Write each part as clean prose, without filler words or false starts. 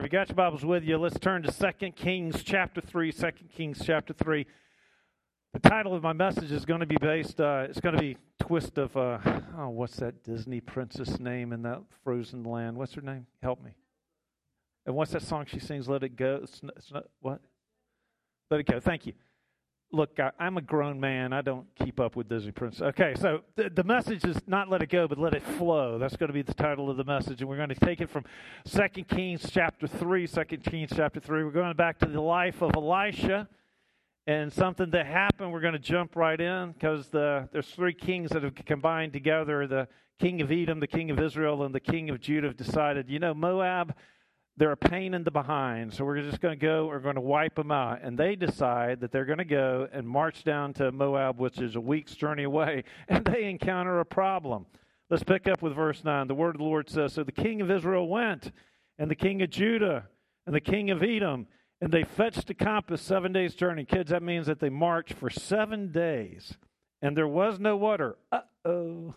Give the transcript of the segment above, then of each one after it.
If you got your Bibles with you, let's turn to 2 Kings chapter 3. 2 Kings chapter 3. The title of my message is going to be based, it's going to be twist of, what's that Disney princess name in that frozen land? What's her name? Help me. And what's that song she sings? Let It Go. What? Let It Go. Thank you. Look, I'm a grown man. I don't keep up with Disney princess. Okay, so the message is not let it go, but let it flow. That's going to be the title of the message. And we're going to take it from 2 Kings chapter 3. 2 Kings chapter 3. We're going back to the life of Elisha and something that happened. We're going to jump right in because there's three kings that have combined together. The king of Edom, the king of Israel, and the king of Judah have decided, Moab, they're a pain in the behind, so we're just going to go, we're going to wipe them out. And they decide that they're going to go and march down to Moab, which is a week's journey away, and they encounter a problem. Let's pick up with verse 9. The word of the Lord says, So the king of Israel went, and the king of Judah, and the king of Edom, and they fetched a compass 7 days' journey. Kids, that means that they marched for 7 days, and there was no water. Uh-oh.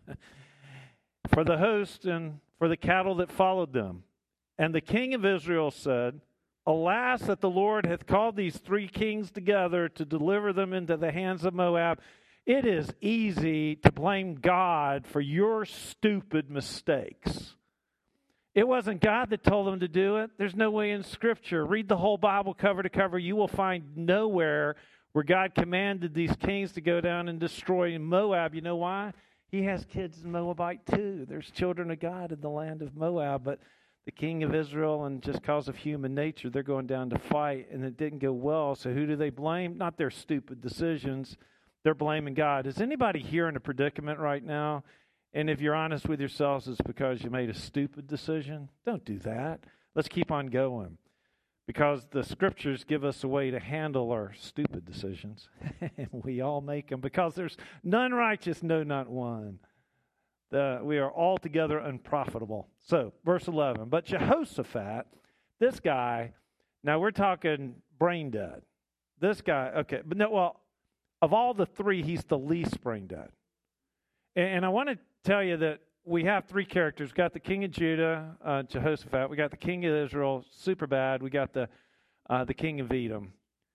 For the host and for the cattle that followed them. And the king of Israel said, Alas, that the Lord hath called these three kings together to deliver them into the hands of Moab. It is easy to blame God for your stupid mistakes. It wasn't God that told them to do it. There's no way in Scripture. Read the whole Bible cover to cover. You will find nowhere where God commanded these kings to go down and destroy Moab. You know why? He has kids in Moabite too. There's children of God in the land of Moab, but the king of Israel, and just because of human nature, they're going down to fight, and it didn't go well. So who do they blame? Not their stupid decisions. They're blaming God. Is anybody here in a predicament right now? And if you're honest with yourselves, it's because you made a stupid decision. Don't do that. Let's keep on going. Because the Scriptures give us a way to handle our stupid decisions. And we all make them. Because there's none righteous, no, not one. We are altogether unprofitable. So, verse 11. But Jehoshaphat, this guy, now we're talking brain dead. This guy, okay, but no, well, of all the three, he's the least brain dead. And I want to tell you that we have three characters. We got the king of Judah, Jehoshaphat. We got the king of Israel, super bad. We got the king of Edom.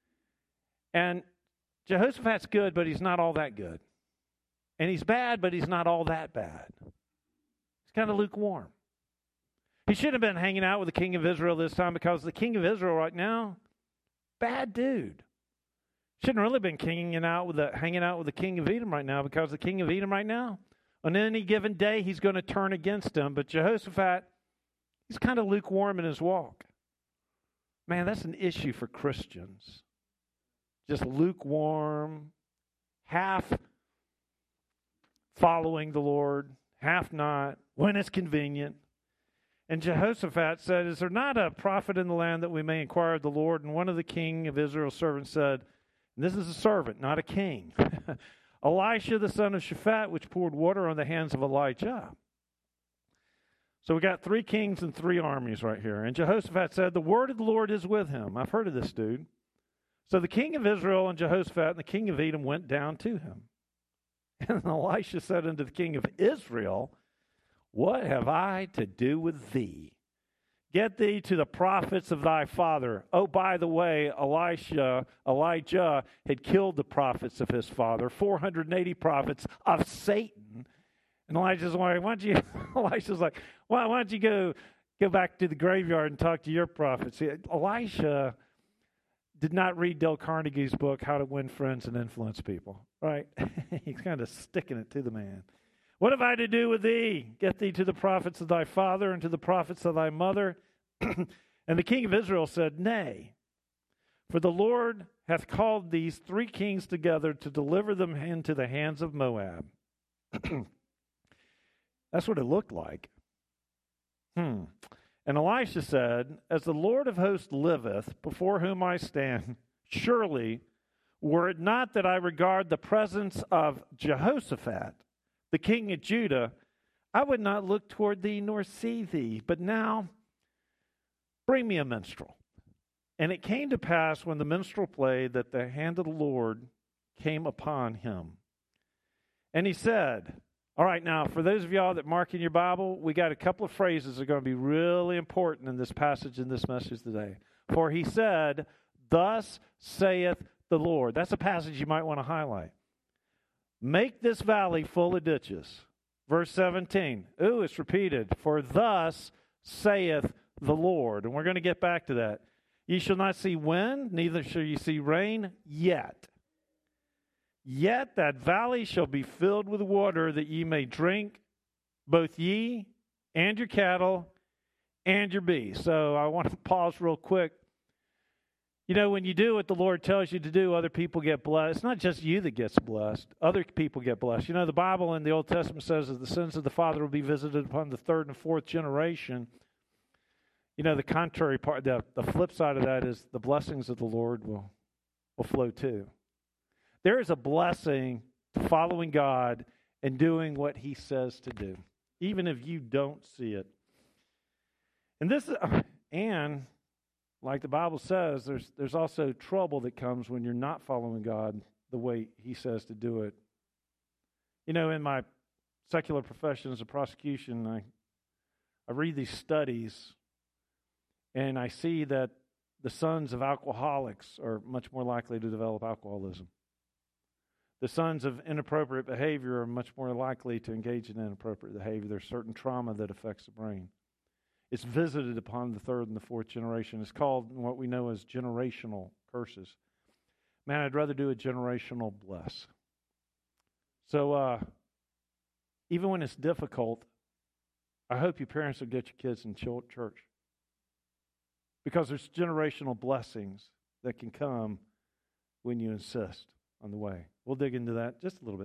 And Jehoshaphat's good, but he's not all that good. And he's bad, but he's not all that bad. He's kind of lukewarm. He should have been hanging out with the king of Israel this time because the king of Israel right now, bad dude. Shouldn't really been hanging out with the king of Edom right now because the king of Edom right now, on any given day, he's going to turn against him. But Jehoshaphat, he's kind of lukewarm in his walk. Man, that's an issue for Christians. Just lukewarm, half following the Lord, half not, when it's convenient. And Jehoshaphat said, Is there not a prophet in the land that we may inquire of the Lord? And one of the king of Israel's servants said, and this is a servant, not a king, Elisha the son of Shaphat, which poured water on the hands of Elijah. So we got three kings and three armies right here. And Jehoshaphat said, The word of the Lord is with him. I've heard of this dude. So the king of Israel and Jehoshaphat and the king of Edom went down to him. And Elisha said unto the king of Israel, What have I to do with thee? Get thee to the prophets of thy father. Oh, by the way, Elijah had killed the prophets of his father, 480 prophets of Satan. And Elisha's like, Elisha's like, why don't you go back to the graveyard and talk to your prophets? See, Elisha did not read Dale Carnegie's book, How to Win Friends and Influence People, right? He's kind of sticking it to the man. What have I to do with thee? Get thee to the prophets of thy father and to the prophets of thy mother. And the king of Israel said, Nay, for the Lord hath called these three kings together to deliver them into the hands of Moab. That's what it looked like. And Elisha said, As the Lord of hosts liveth, before whom I stand, surely, were it not that I regard the presence of Jehoshaphat, the king of Judah, I would not look toward thee nor see thee. But now, bring me a minstrel. And it came to pass when the minstrel played that the hand of the Lord came upon him. And he said, All right, now, for those of y'all that mark in your Bible, we got a couple of phrases that are going to be really important in this passage, in this message today. For he said, thus saith the Lord. That's a passage you might want to highlight. Make this valley full of ditches. Verse 17. Ooh, it's repeated. For thus saith the Lord. And we're going to get back to that. Ye shall not see wind, neither shall ye see rain yet. Yet that valley shall be filled with water, that ye may drink, both ye and your cattle and your beasts. So I want to pause real quick. You know, when you do what the Lord tells you to do, other people get blessed. It's not just you that gets blessed. Other people get blessed. You know, the Bible in the Old Testament says that the sins of the father will be visited upon the third and fourth generation. You know, the contrary part, the flip side of that is the blessings of the Lord will flow too. There is a blessing to following God and doing what he says to do, even if you don't see it. And like the Bible says, there's also trouble that comes when you're not following God the way he says to do it. You know, in my secular profession as a prosecution, I read these studies, and I see that the sons of alcoholics are much more likely to develop alcoholism. The sons of inappropriate behavior are much more likely to engage in inappropriate behavior. There's certain trauma that affects the brain. It's visited upon the third and the fourth generation. It's called what we know as generational curses. Man, I'd rather do a generational bless. So even when it's difficult, I hope your parents will get your kids in church. Because there's generational blessings that can come when you insist on the way. We'll dig into that just a little bit.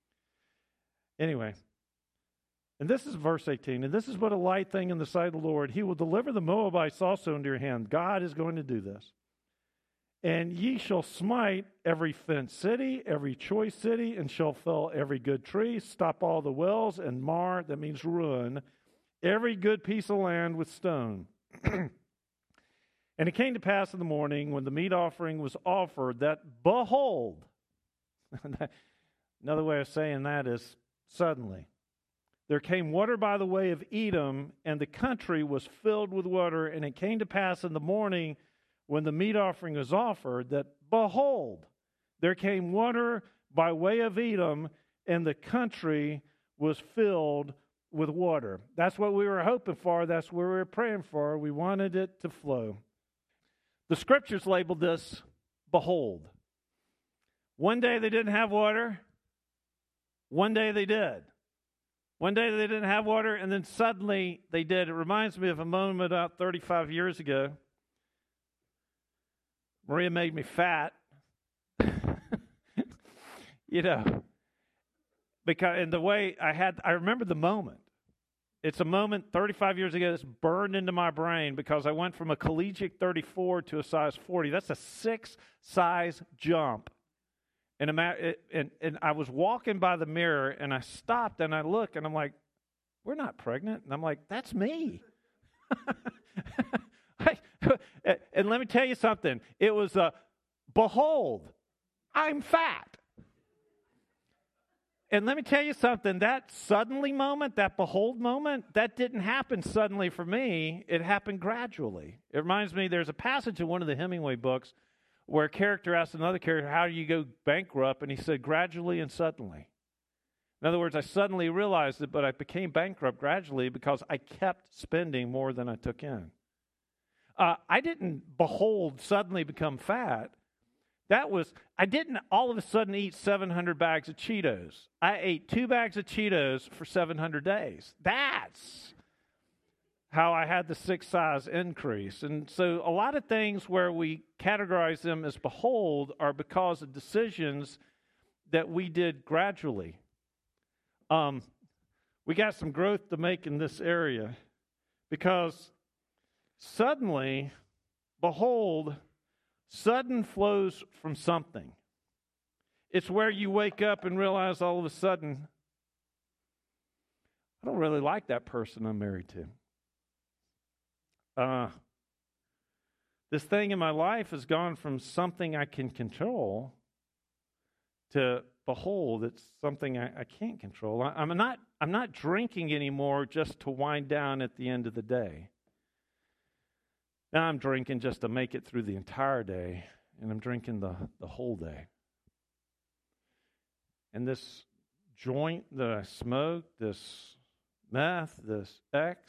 Anyway, and this is verse 18. And this is but a light thing in the sight of the Lord. He will deliver the Moabites also into your hand. God is going to do this. And ye shall smite every fenced city, every choice city, and shall fell every good tree, stop all the wells, and mar, that means ruin, every good piece of land with stone. And it came to pass in the morning, when the meat offering was offered, that behold, another way of saying that is suddenly, there came water by the way of Edom, and the country was filled with water. And it came to pass in the morning, when the meat offering was offered, that behold, there came water by way of Edom, and the country was filled with water. That's what we were hoping for. That's what we were praying for. We wanted it to flow. The scriptures labeled this, behold. One day they didn't have water. One day they did. One day they didn't have water, and then suddenly they did. It reminds me of a moment about 35 years ago. Maria made me fat. You know, because in the way I remember the moment. It's a moment 35 years ago that's burned into my brain because I went from a collegiate 34 to a size 40. That's a 6-size jump. And I was walking by the mirror, and I stopped, and I looked, and I'm like, we're not pregnant. And I'm like, that's me. And let me tell you something. It was behold, I'm fat. And let me tell you something, that suddenly moment, that behold moment, that didn't happen suddenly for me. It happened gradually. It reminds me, there's a passage in one of the Hemingway books where a character asked another character, how do you go bankrupt? And he said, gradually and suddenly. In other words, I suddenly realized it, but I became bankrupt gradually because I kept spending more than I took in. I didn't suddenly become fat. I didn't all of a sudden eat 700 bags of Cheetos. I ate 2 bags of Cheetos for 700 days. That's how I had the 6-size increase. And so a lot of things where we categorize them as behold are because of decisions that we did gradually. We got some growth to make in this area because suddenly, behold, sudden flows from something. It's where you wake up and realize all of a sudden, I don't really like that person I'm married to. This thing in my life has gone from something I can control to behold, it's something I can't control. I'm not drinking anymore just to wind down at the end of the day. Now I'm drinking just to make it through the entire day, and I'm drinking the whole day. And this joint that I smoke, this meth, this X,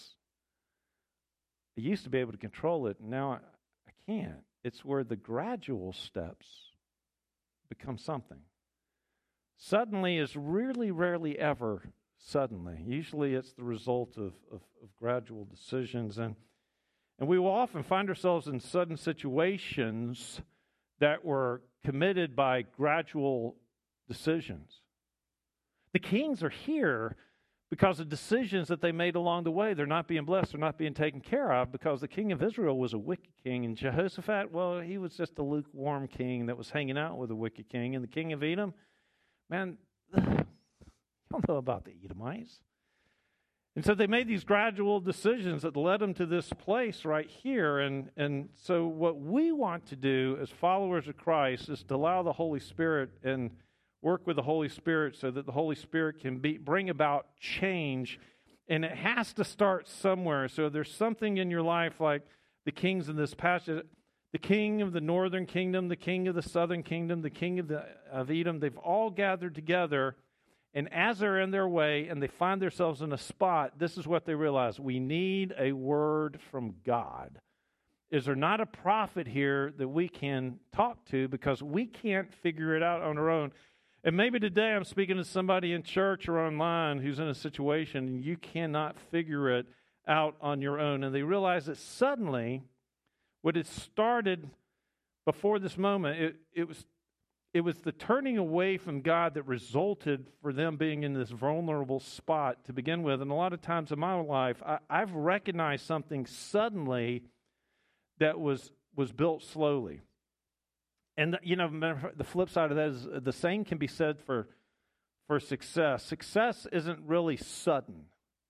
I used to be able to control it, and now I can't. It's where the gradual steps become something. Suddenly is really rarely ever suddenly. Usually it's the result of gradual decisions. And we will often find ourselves in sudden situations that were committed by gradual decisions. The kings are here because of decisions that they made along the way. They're not being blessed, they're not being taken care of, because the king of Israel was a wicked king, and Jehoshaphat, well, he was just a lukewarm king that was hanging out with a wicked king. And the king of Edom, man, y'all know about the Edomites. And so they made these gradual decisions that led them to this place right here. And so what we want to do as followers of Christ is to allow the Holy Spirit and work with the Holy Spirit so that the Holy Spirit can bring about change. And it has to start somewhere. So there's something in your life like the kings in this passage, the king of the northern kingdom, the king of the southern kingdom, the king of Edom, they've all gathered together. And as they're in their way and they find themselves in a spot, this is what they realize. We need a word from God. Is there not a prophet here that we can talk to, because we can't figure it out on our own? And maybe today I'm speaking to somebody in church or online who's in a situation and you cannot figure it out on your own. And they realize that suddenly what had started before this moment, it was the turning away from God that resulted for them being in this vulnerable spot to begin with. And a lot of times in my life, I've recognized something suddenly that was built slowly. And, the flip side of that is the same can be said for success. Success isn't really sudden.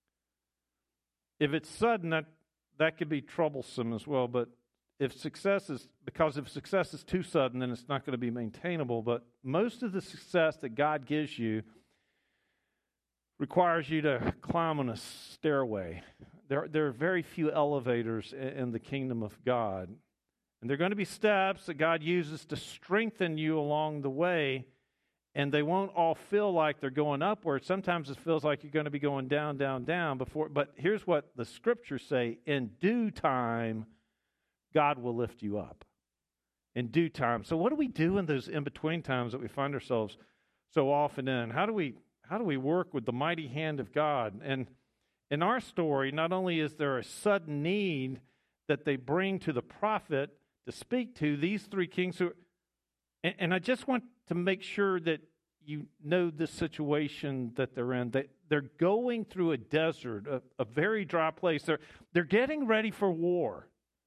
If it's sudden, that could be troublesome as well. But if success is too sudden, then it's not going to be maintainable. But most of the success that God gives you requires you to climb on a stairway. There are very few elevators in the kingdom of God. And there are going to be steps that God uses to strengthen you along the way, and they won't all feel like they're going upward. Sometimes it feels like you're going to be going down, down, down before. But here's what the scriptures say: in due time, God will lift you up. In due time. So what do we do in those in-between times that we find ourselves so often in? How do we work with the mighty hand of God? And in our story, not only is there a sudden need that they bring to the prophet to speak to these three kings and I just want to make sure that you know the situation that they're in. They're going through a desert, a very dry place. They're getting ready for war.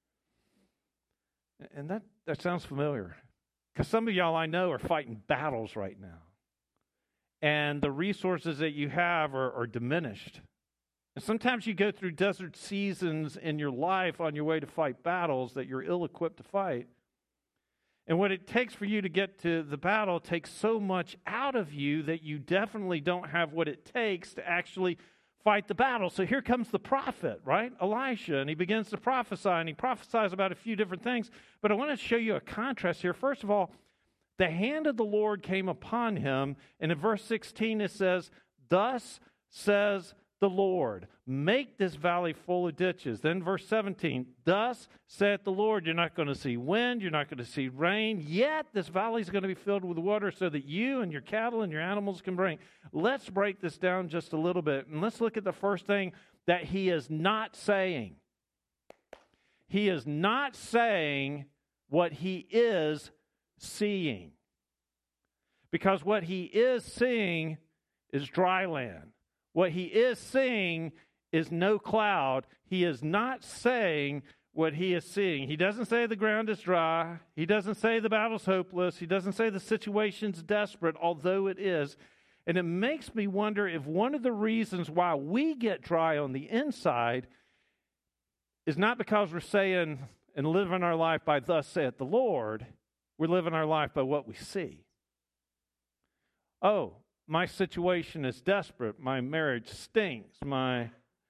And that sounds familiar, because some of y'all I know are fighting battles right now. And the resources that you have are diminished. And sometimes you go through desert seasons in your life on your way to fight battles that you're ill-equipped to fight. And what it takes for you to get to the battle takes so much out of you that you definitely don't have what it takes to actually fight the battle. So here comes the prophet, right? Elisha, and he begins to prophesy, and he prophesies about a few different things. But I want to show you a contrast here. First of all, the hand of the Lord came upon him, and in verse 16 it says, "Thus says the Lord, make this valley full of ditches." Then verse 17, "Thus saith the Lord," you're not going to see wind, you're not going to see rain, yet this valley is going to be filled with water so that you and your cattle and your animals can drink. Let's break this down just a little bit, and let's look at the first thing that he is not saying. He is not saying what he is seeing, because what he is seeing is dry land. What he is seeing is no cloud. He is not saying what he is seeing. He doesn't say the ground is dry. He doesn't say the battle's hopeless. He doesn't say the situation's desperate, although it is. And it makes me wonder if one of the reasons why we get dry on the inside is not because we're saying and living our life by "thus saith the Lord." We're living our life by what we see. Oh, my situation is desperate. My marriage stinks. My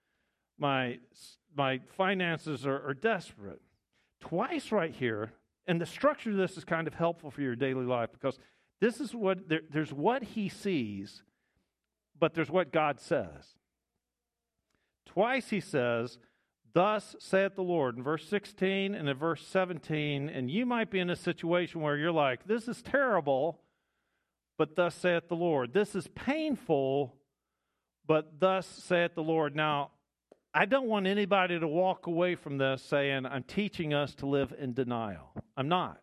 finances are desperate. Twice right here, and the structure of this is kind of helpful for your daily life because this is what there's what he sees, but there's what God says. Twice he says, "Thus saith the Lord," in verse 16 and in verse 17, and you might be in a situation where you're like, this is terrible, but thus saith the Lord. This is painful, but thus saith the Lord. Now, I don't want anybody to walk away from this saying, I'm teaching us to live in denial. I'm not.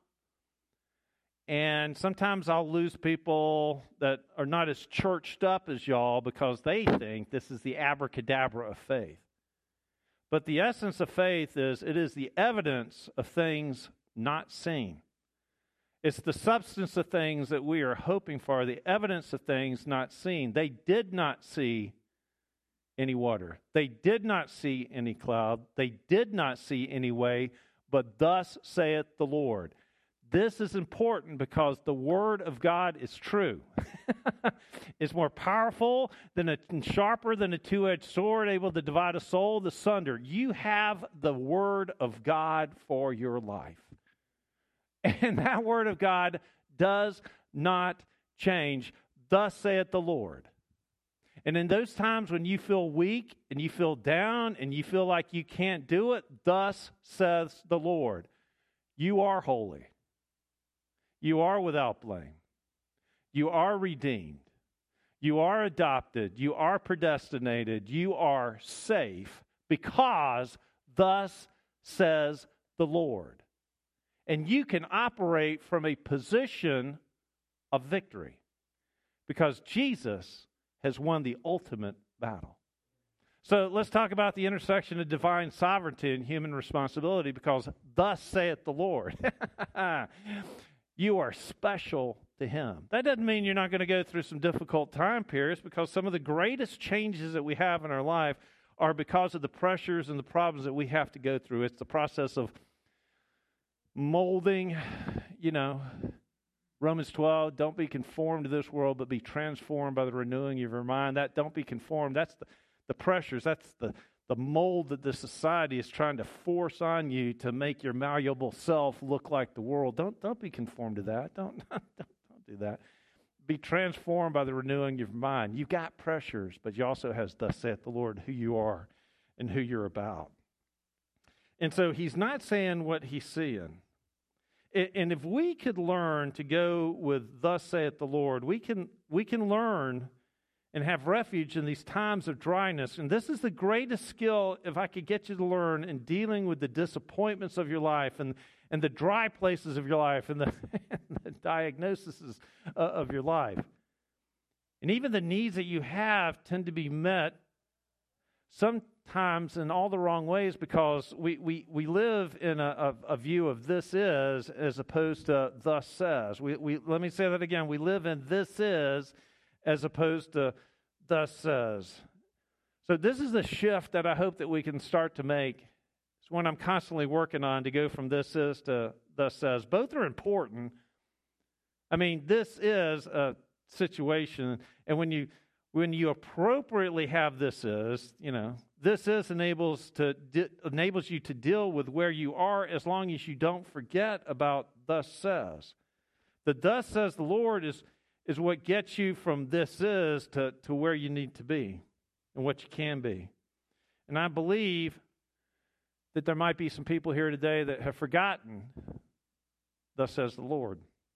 And sometimes I'll lose people that are not as churched up as y'all because they think this is the abracadabra of faith. But the essence of faith is it is the evidence of things not seen. It's the substance of things that we are hoping for, the evidence of things not seen. They did not see any water. They did not see any cloud. They did not see any way, but thus saith the Lord. This is important because the Word of God is true. It's more powerful and sharper than a two-edged sword, able to divide a soul asunder. You have the Word of God for your life. And that Word of God does not change. Thus saith the Lord. And in those times when you feel weak and you feel down and you feel like you can't do it, thus says the Lord. You are holy. You are without blame. You are redeemed. You are adopted. You are predestinated. You are safe because thus says the Lord. And you can operate from a position of victory because Jesus has won the ultimate battle. So let's talk about the intersection of divine sovereignty and human responsibility because thus saith the Lord. You are special to Him. That doesn't mean you're not going to go through some difficult time periods because some of the greatest changes that we have in our life are because of the pressures and the problems that we have to go through. It's the process of molding, Romans 12, don't be conformed to this world, but be transformed by the renewing of your mind. That don't be conformed, that's the pressures, that's the mold that this society is trying to force on you to make your malleable self look like the world. Don't be conformed to that. Don't do that. Be transformed by the renewing of your mind. You've got pressures, but you also has thus saith the Lord who you are and who you're about. And so he's not saying what he's seeing. And if we could learn to go with thus saith the Lord, we can learn and have refuge in these times of dryness. And this is the greatest skill, if I could get you to learn, in dealing with the disappointments of your life and the dry places of your life and the, and the diagnoses of your life. And even the needs that you have tend to be met sometimes in all the wrong ways because we live in a view of this is as opposed to thus says. Let me say that again. We live in this is as opposed to thus says. So this is the shift that I hope that we can start to make. It's one I'm constantly working on to go from this is to thus says. Both are important. I mean, this is a situation, and when you appropriately have this is, this is enables you to deal with where you are as long as you don't forget about thus says. The thus says the Lord is what gets you from this is to where you need to be and what you can be. And I believe that there might be some people here today that have forgotten thus says the Lord.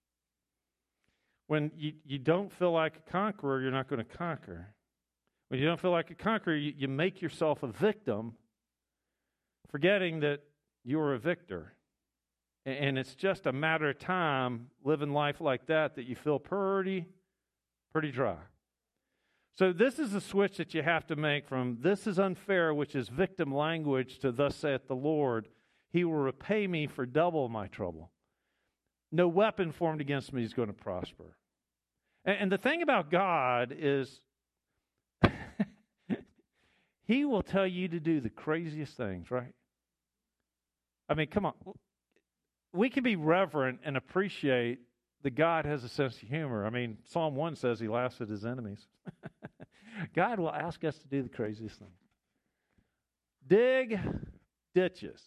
When you don't feel like a conqueror, you're not going to conquer. When you don't feel like a conqueror, you make yourself a victim, forgetting that you're a victor. And it's just a matter of time living life like that you feel pretty dry. So this is a switch that you have to make from this is unfair, which is victim language, to thus saith the Lord, He will repay me for double my trouble. No weapon formed against me is going to prosper. And the thing about God is He will tell you to do the craziest things, right? I mean, come on. We can be reverent and appreciate that God has a sense of humor. I mean, Psalm 1 says he laughs at his enemies. God will ask us to do the craziest thing. Dig ditches.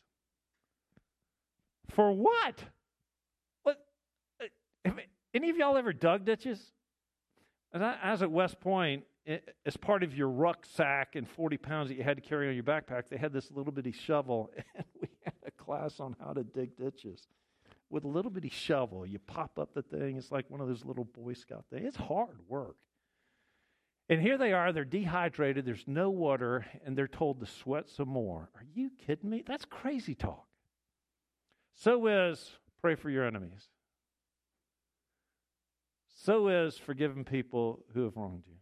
For what? What? Have any of y'all ever dug ditches? As I was at West Point, as part of your rucksack and 40 pounds that you had to carry on your backpack, they had this little bitty shovel, and we had a class on how to dig ditches. With a little bitty shovel, you pop up the thing. It's like one of those little Boy Scout things. It's hard work. And here they are. They're dehydrated. There's no water, and they're told to sweat some more. Are you kidding me? That's crazy talk. So is pray for your enemies. So is forgiving people who have wronged you.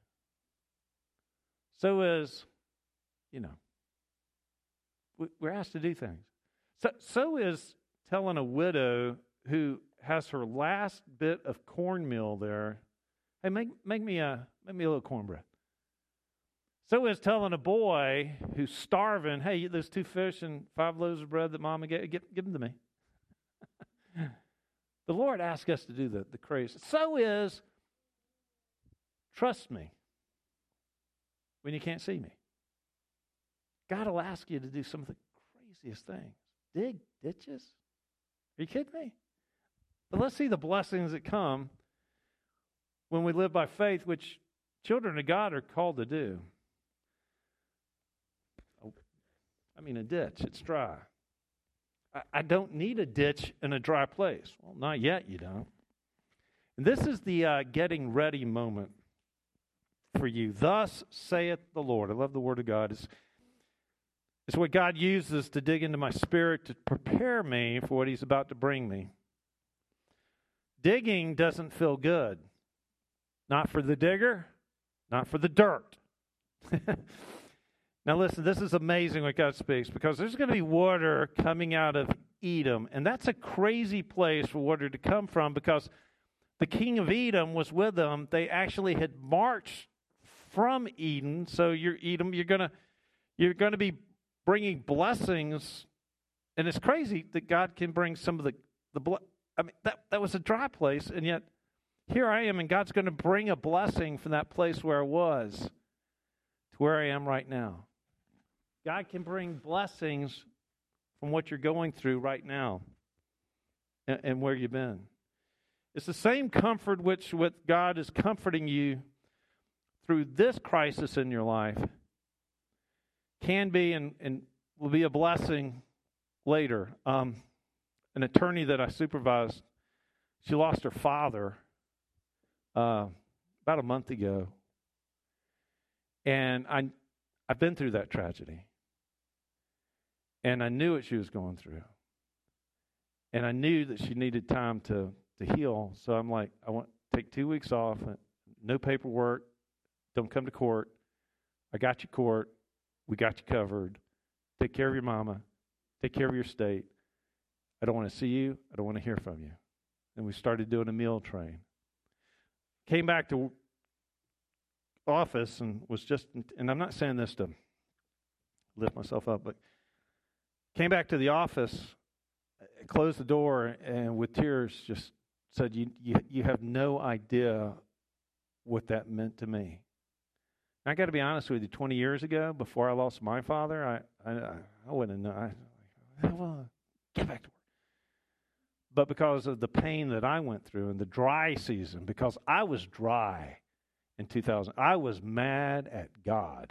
So is, we're asked to do things. So is telling a widow who has her last bit of cornmeal there, hey, make me a little cornbread. So is telling a boy who's starving, hey, those 2 fish and 5 loaves of bread that Mama gave, give them to me. The Lord asks us to do the crazy. So is trust me when you can't see me. God will ask you to do some of the craziest things. Dig ditches? Are you kidding me? But let's see the blessings that come when we live by faith, which children of God are called to do. A ditch, it's dry. I don't need a ditch in a dry place. Well, not yet, you don't. And this is the getting ready moment for you. Thus saith the Lord. I love the Word of God. It's what God uses to dig into my spirit to prepare me for what He's about to bring me. Digging doesn't feel good. Not for the digger, not for the dirt. Now listen, this is amazing what God speaks, because there's going to be water coming out of Edom, and that's a crazy place for water to come from, because the king of Edom was with them. They actually had marched from Eden, so you're going to be bringing blessings, and it's crazy that God can bring some of the that was a dry place, and yet here I am, and God's going to bring a blessing from that place where I was to where I am right now. God can bring blessings from what you're going through right now and where you've been. It's the same comfort which God is comforting you through this crisis in your life can be and will be a blessing later. An attorney that I supervised, she lost her father about a month ago. And I've been through that tragedy. And I knew what she was going through. And I knew that she needed time to heal. So I'm like, I want to take 2 weeks off, no paperwork, don't come to court. I got you court. We got you covered. Take care of your mama. Take care of your state. I don't want to see you. I don't want to hear from you. And we started doing a meal train. Came back to office and and I'm not saying this to lift myself up, but came back to the office, closed the door, and with tears just said, you have no idea what that meant to me. And I got to be honest with you, 20 years ago, before I lost my father, I wouldn't know. Well, get back to work. But because of the pain that I went through in the dry season, because I was dry in 2000, I was mad at God.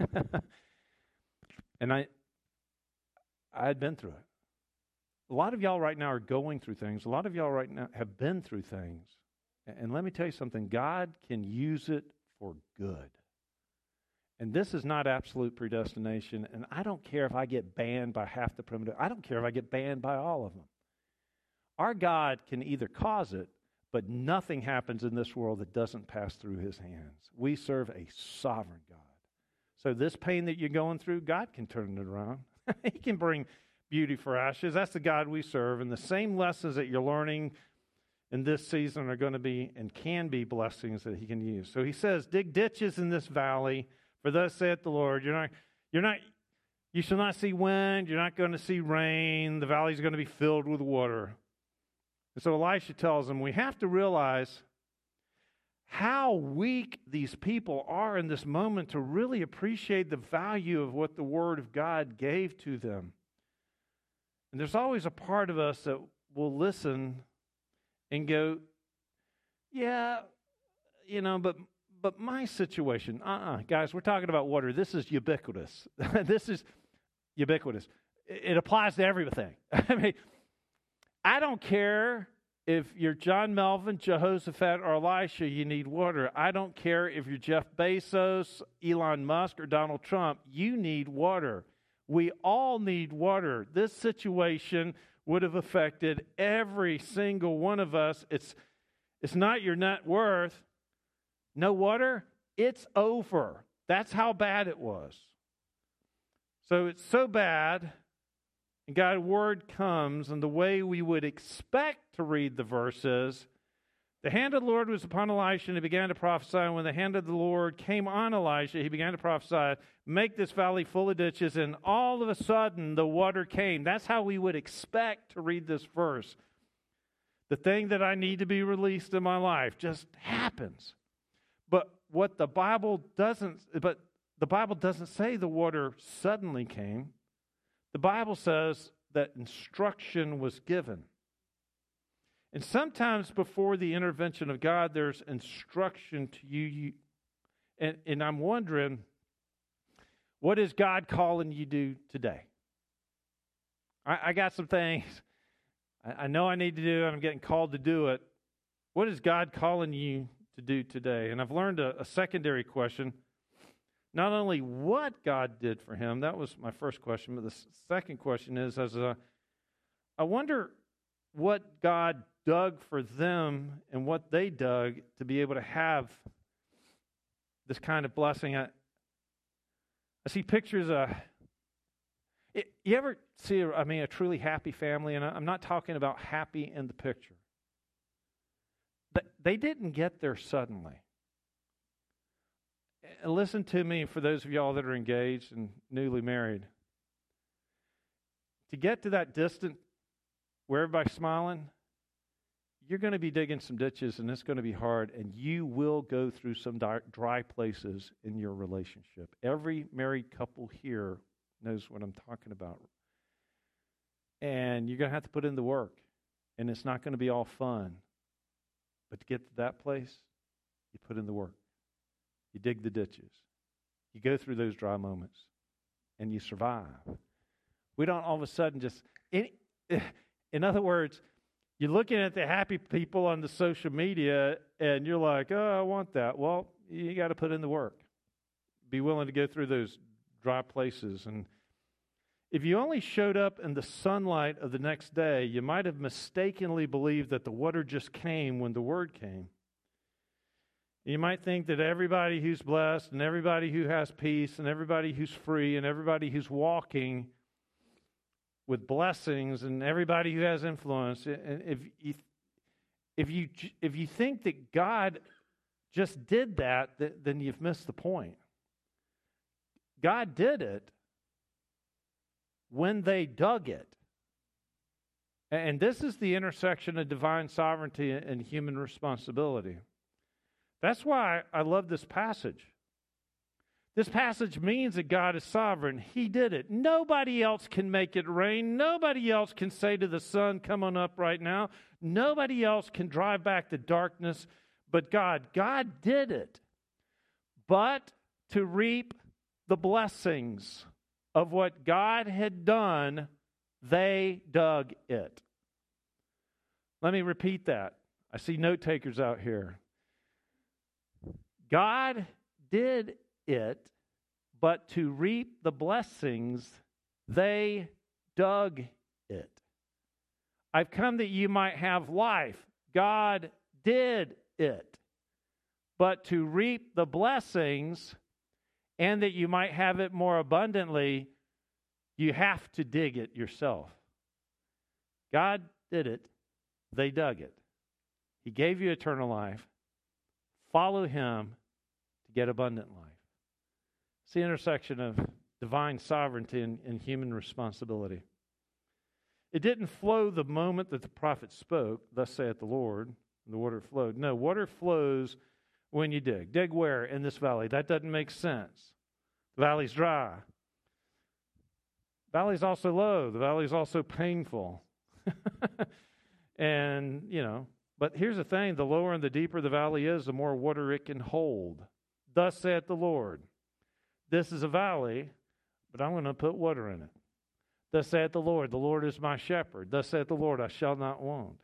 And I had been through it. A lot of y'all right now are going through things. A lot of y'all right now have been through things. And let me tell you something. God can use it for good. And this is not absolute predestination. And I don't care if I get banned by half the primitive. I don't care if I get banned by all of them. Our God can either cause it, but nothing happens in this world that doesn't pass through His hands. We serve a sovereign God. So this pain that you're going through, God can turn it around. He can bring beauty for ashes. That's the God we serve. And the same lessons that you're learning in this season are going to be and can be blessings that He can use. So He says, dig ditches in this valley, for thus saith the Lord. You shall not see wind. You're not going to see rain. The valley is going to be filled with water. And so Elisha tells them, we have to realize how weak these people are in this moment to really appreciate the value of what the Word of God gave to them. And there's always a part of us that will listen and go, yeah, but my situation, guys, we're talking about water. This is ubiquitous. This is ubiquitous. It applies to everything. I mean, I don't care if you're John Melvin, Jehoshaphat, or Elisha, you need water. I don't care if you're Jeff Bezos, Elon Musk, or Donald Trump. You need water. We all need water. This situation would have affected every single one of us. It's not your net worth. No water, it's over. That's how bad it was. So it's so bad, and God's word comes, and the way we would expect to read the verses, the hand of the Lord was upon Elisha, and he began to prophesy. And when the hand of the Lord came on Elisha, he began to prophesy, make this valley full of ditches, and all of a sudden the water came. That's how we would expect to read this verse. The thing that I need to be released in my life just happens. But the Bible doesn't say the water suddenly came. The Bible says that instruction was given. And sometimes before the intervention of God, there's instruction to you. And I'm wondering, what is God calling you to do today? I got some things I know I need to do, and I'm getting called to do it. What is God calling you to do today? And I've learned a secondary question. Not only what God did for him, that was my first question, but the second question is, I wonder what God dug for them and what they dug to be able to have this kind of blessing. I see pictures of, you ever see, a truly happy family? And I'm not talking about happy in the picture. They didn't get there suddenly. And listen to me, for those of y'all that are engaged and newly married. To get to that distant where everybody's smiling, you're going to be digging some ditches, and it's going to be hard, and you will go through some dry places in your relationship. Every married couple here knows what I'm talking about. And you're going to have to put in the work, and it's not going to be all fun. But to get to that place, you put in the work. You dig the ditches. You go through those dry moments, and you survive. We don't all of a sudden just... In other words, you're looking at the happy people on the social media, and you're like, oh, I want that. Well, you got to put in the work. Be willing to go through those dry places. And if you only showed up in the sunlight of the next day, you might have mistakenly believed that the water just came when the word came. You might think that everybody who's blessed and everybody who has peace and everybody who's free and everybody who's walking with blessings and everybody who has influence, and if you think that God just did that, then you've missed the point. God did it when they dug it. And this is the intersection of divine sovereignty and human responsibility. That's why I love this passage. This passage means that God is sovereign. He did it. Nobody else can make it rain. Nobody else can say to the sun, come on up right now. Nobody else can drive back the darkness but God. God did it. But to reap the blessings of what God had done, they dug it. Let me repeat that. I see note takers out here. God did it, but to reap the blessings, they dug it. I've come that you might have life. God did it. But to reap the blessings and that you might have it more abundantly, you have to dig it yourself. God did it. They dug it. He gave you eternal life. Follow Him to get abundant life. It's the intersection of divine sovereignty and human responsibility. It didn't flow the moment that the prophet spoke, thus saith the Lord, and the water flowed. No, water flows when you dig. Dig where? In this valley. That doesn't make sense. The valley's dry. The valley's also low. The valley's also painful. And, but here's the thing. The lower and the deeper the valley is, the more water it can hold. Thus saith the Lord. This is a valley, but I'm going to put water in it. Thus saith the Lord is my shepherd. Thus saith the Lord, I shall not want.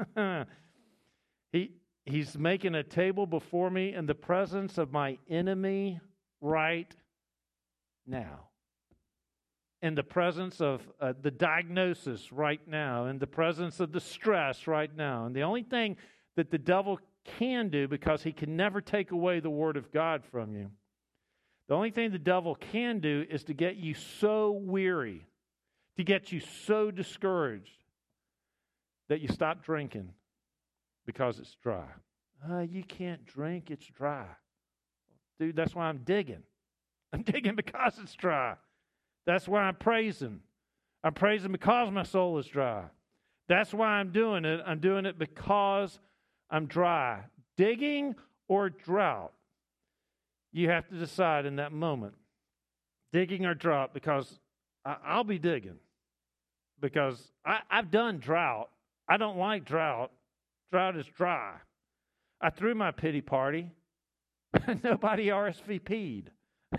He's making a table before me in the presence of my enemy right now. In the presence of the diagnosis right now. In the presence of the stress right now. And the only thing that the devil can do, because he can never take away the word of God from you, the only thing the devil can do is to get you so weary, to get you so discouraged that you stop drinking because it's dry. You can't drink, it's dry. Dude, that's why I'm digging. I'm digging because it's dry. That's why I'm praising. I'm praising because my soul is dry. That's why I'm doing it. I'm doing it because I'm dry. Digging or drought? You have to decide in that moment. Digging or drought, because I'll be digging. Because I've done drought. I don't like drought. Drought is dry. I threw my pity party. Nobody RSVP'd.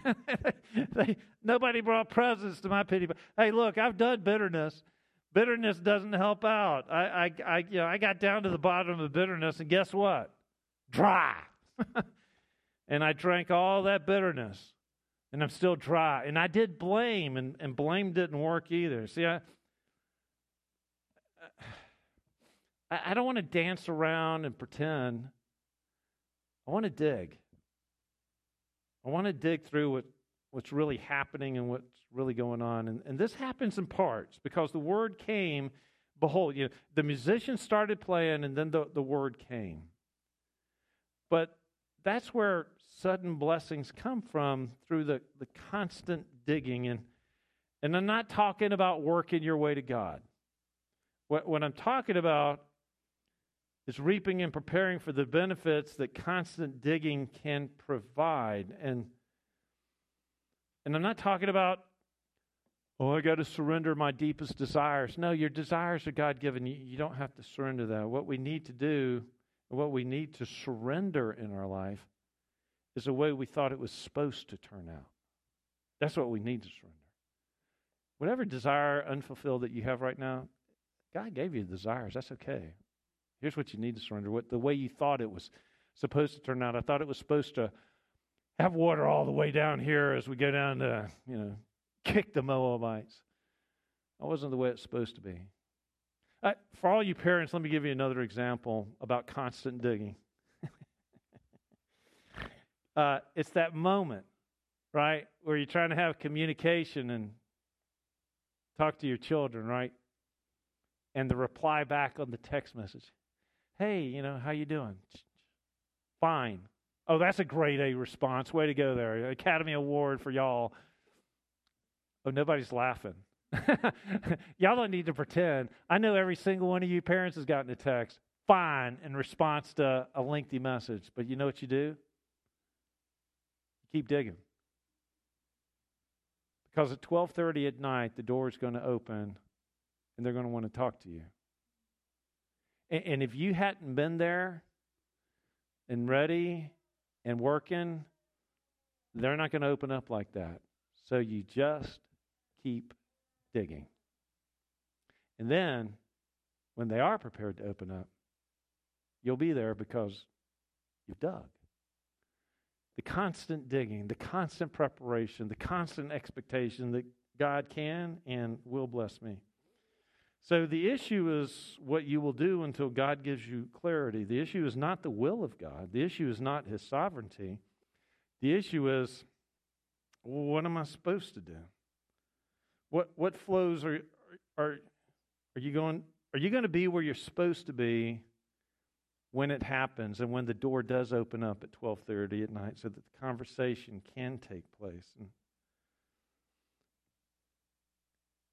Nobody brought presents to my pity party. Hey, look, I've done bitterness. Bitterness doesn't help out. I got down to the bottom of bitterness, and guess what? Dry. And I drank all that bitterness, and I'm still dry. And I did blame, and blame didn't work either. See, I don't want to dance around and pretend. I want to dig. I want to dig through what's really happening and what's really going on. And this happens in parts because the word came. Behold, the musicians started playing, and then the word came. But that's where sudden blessings come from, through the constant digging. And I'm not talking about working your way to God. What I'm talking about is reaping and preparing for the benefits that constant digging can provide. And I'm not talking about, I got to surrender my deepest desires. No, your desires are God-given. You don't have to surrender that. What we need to do, what we need to surrender in our life, is the way we thought it was supposed to turn out. That's what we need to surrender. Whatever desire unfulfilled that you have right now, God gave you desires. That's okay. Here's what you need to surrender. The way you thought it was supposed to turn out. I thought it was supposed to have water all the way down here as we go down to, kick the Moabites. That wasn't the way it's supposed to be. For all you parents, let me give you another example about constant digging. It's that moment, right, where you're trying to have communication and talk to your children, right? And the reply back on the text message. Hey, how you doing? Fine. Oh, that's a grade A response. Way to go there. Academy Award for y'all. Oh, nobody's laughing. Y'all don't need to pretend. I know every single one of you parents has gotten a text. Fine, in response to a lengthy message. But you know what you do? Keep digging. Because at 12:30 at night, the door is going to open, and they're going to want to talk to you. And if you hadn't been there and ready and working, they're not going to open up like that. So you just keep digging. And then, when they are prepared to open up, you'll be there because you've dug. The constant digging, the constant preparation, the constant expectation that God can and will bless me. So the issue is what you will do until God gives you clarity. The issue is not the will of God. The issue is not His sovereignty. The issue is, what am I supposed to do? What flows are you going? Are you going to be where you're supposed to be when it happens and when the door does open up at 12:30 at night, so that the conversation can take place? And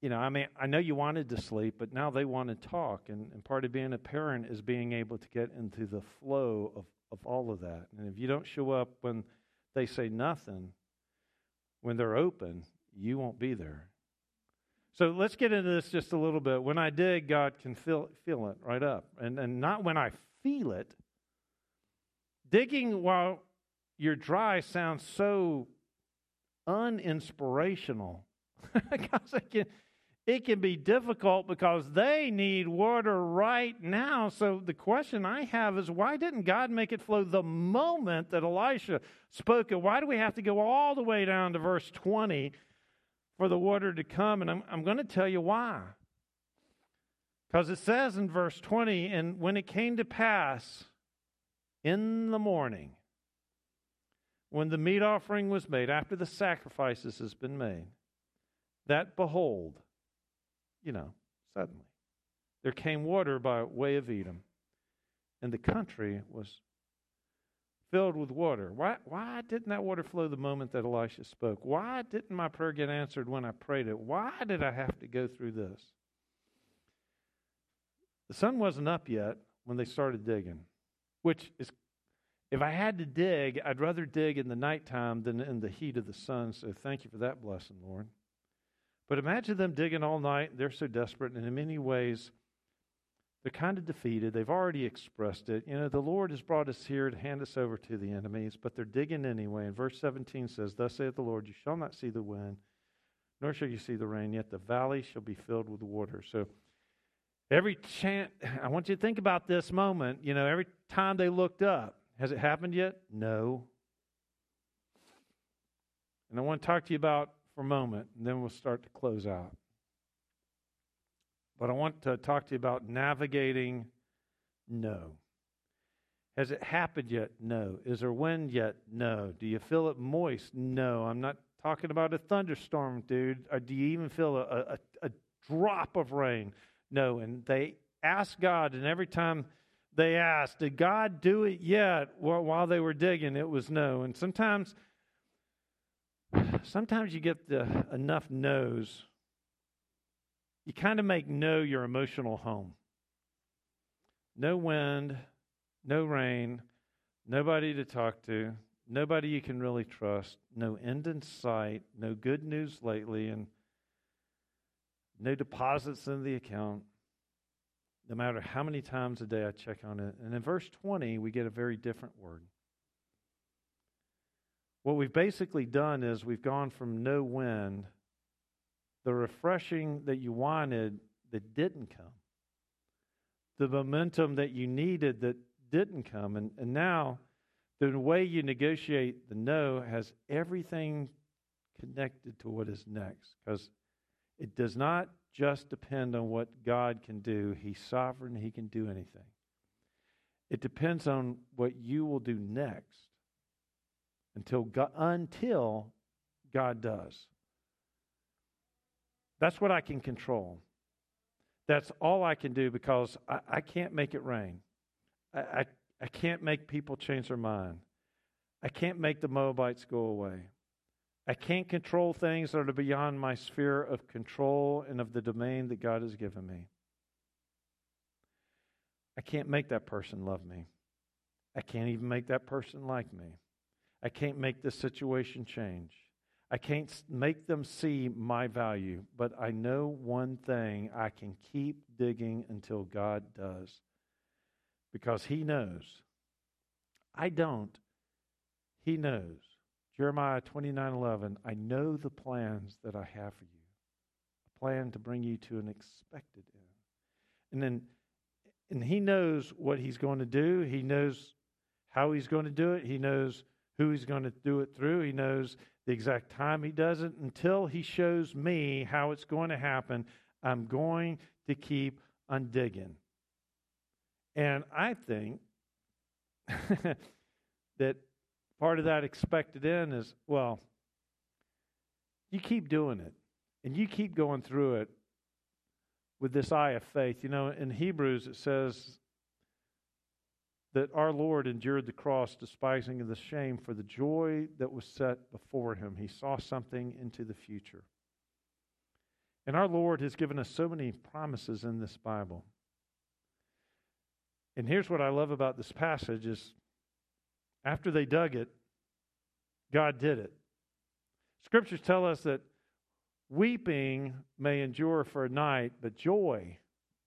I mean, I know you wanted to sleep, but now they want to talk. And part of being a parent is being able to get into the flow of all of that. And if you don't show up when they say nothing, when they're open, you won't be there. So let's get into this just a little bit. When I dig, God can feel it right up. And not when I feel it. Digging while you're dry sounds so uninspirational. Because it can be difficult because they need water right now. So the question I have is, why didn't God make it flow the moment that Elisha spoke it? Why do we have to go all the way down to verse 20 for the water to come? And I'm going to tell you why. Because it says in verse 20, and when it came to pass in the morning, when the meat offering was made, after the sacrifices has been made, that behold, suddenly, there came water by way of Edom, and the country was filled with water. Why didn't that water flow the moment that Elisha spoke? Why didn't my prayer get answered when I prayed it? Why did I have to go through this? The sun wasn't up yet when they started digging, which is, if I had to dig, I'd rather dig in the nighttime than in the heat of the sun. So thank you for that blessing, Lord. But imagine them digging all night. They're so desperate, and in many ways, they're kind of defeated. They've already expressed it. The Lord has brought us here to hand us over to the enemies, but they're digging anyway. And verse 17 says, thus saith the Lord, you shall not see the wind, nor shall you see the rain, yet the valley shall be filled with water. So every chance, I want you to think about this moment. Every time they looked up, has it happened yet? No. And I want to talk to you about for a moment, and then we'll start to close out. But I want to talk to you about navigating. No. Has it happened yet? No. Is there wind yet? No. Do you feel it moist? No. I'm not talking about a thunderstorm, dude. Or do you even feel a drop of rain? No. And they asked God, and every time they asked, did God do it yet? Well, while they were digging, it was no. And sometimes you get enough no's. You kind of make no your emotional home. No wind, no rain, nobody to talk to, nobody you can really trust, no end in sight, no good news lately, and no deposits in the account, no matter how many times a day I check on it. And in verse 20, we get a very different word. What we've basically done is we've gone from no wind, the refreshing that you wanted that didn't come, the momentum that you needed that didn't come, and now the way you negotiate the no has everything connected to what is next, because it does not just depend on what God can do. He's sovereign. He can do anything. It depends on what you will do next until God does. That's what I can control. That's all I can do, because I can't make it rain. I can't make people change their mind. I can't make the Moabites go away. I can't control things that are beyond my sphere of control and of the domain that God has given me. I can't make that person love me. I can't even make that person like me. I can't make this situation change. I can't make them see my value, but I know one thing: I can keep digging until God does, because He knows. I don't. He knows. Jeremiah 29:11, I know the plans that I have for you, a plan to bring you to an expected end. And He knows what He's going to do. He knows how He's going to do it. He knows who He's going to do it through. He knows the exact time He does it. Until He shows me how it's going to happen, I'm going to keep on digging. And I think that part of that expected end is, well, you keep doing it, and you keep going through it with this eye of faith. In Hebrews it says that our Lord endured the cross, despising the shame, for the joy that was set before Him. He saw something into the future. And our Lord has given us so many promises in this Bible. And here's what I love about this passage is after they dug it, God did it. Scriptures tell us that weeping may endure for a night, but joy,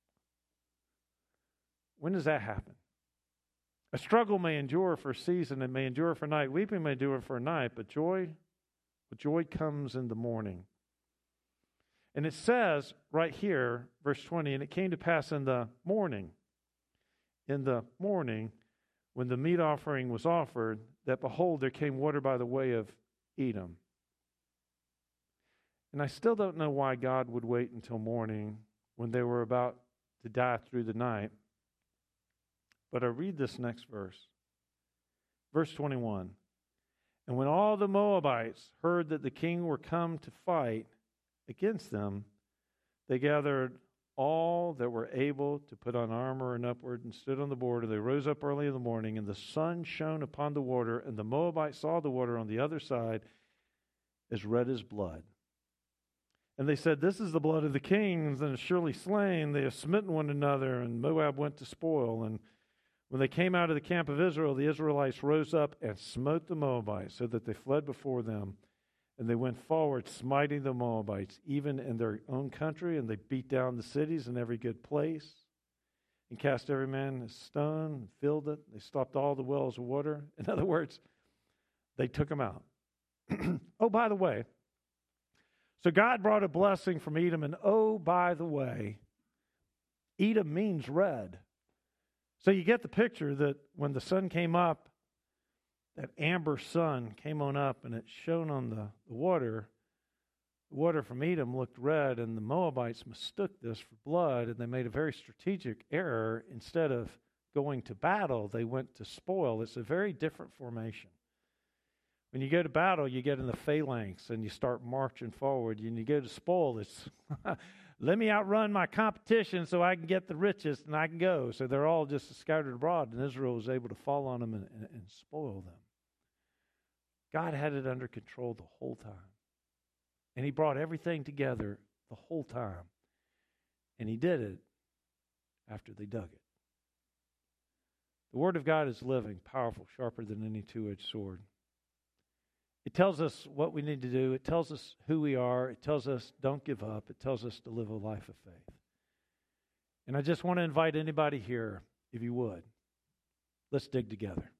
when does that happen? A struggle may endure for a season, it may endure for a night. Weeping may endure for a night, but joy comes in the morning. And it says right here, verse 20, and it came to pass in the morning, when the meat offering was offered, that behold, there came water by the way of Edom. And I still don't know why God would wait until morning when they were about to die through the night. But I read this next verse. Verse 21. And when all the Moabites heard that the king were come to fight against them, they gathered all that were able to put on armor and upward and stood on the border. They rose up early in the morning, and the sun shone upon the water, and the Moabites saw the water on the other side as red as blood. And they said, this is the blood of the kings, and is surely slain. They have smitten one another, and Moab went to spoil. And when they came out of the camp of Israel, the Israelites rose up and smote the Moabites, so that they fled before them. And they went forward, smiting the Moabites, even in their own country, and they beat down the cities in every good place, and cast every man a stone, and filled it. They stopped all the wells of water. In other words, they took them out. Oh, by the way, so God brought a blessing from Edom, and oh, by the way, Edom means red. So you get the picture that when the sun came up, that amber sun came on up, and it shone on the water. The water from Edom looked red, and the Moabites mistook this for blood, and they made a very strategic error. Instead of going to battle, they went to spoil. It's a very different formation. When you go to battle, you get in the phalanx and you start marching forward. And you go to spoil, it's let me outrun my competition so I can get the richest and I can go. So they're all just scattered abroad, and Israel was able to fall on them and spoil them. God had it under control the whole time. And He brought everything together the whole time. And He did it after they dug it. The Word of God is living, powerful, sharper than any two-edged sword. It tells us what we need to do. It tells us who we are. It tells us don't give up. It tells us to live a life of faith. And I just want to invite anybody here, if you would, let's dig together.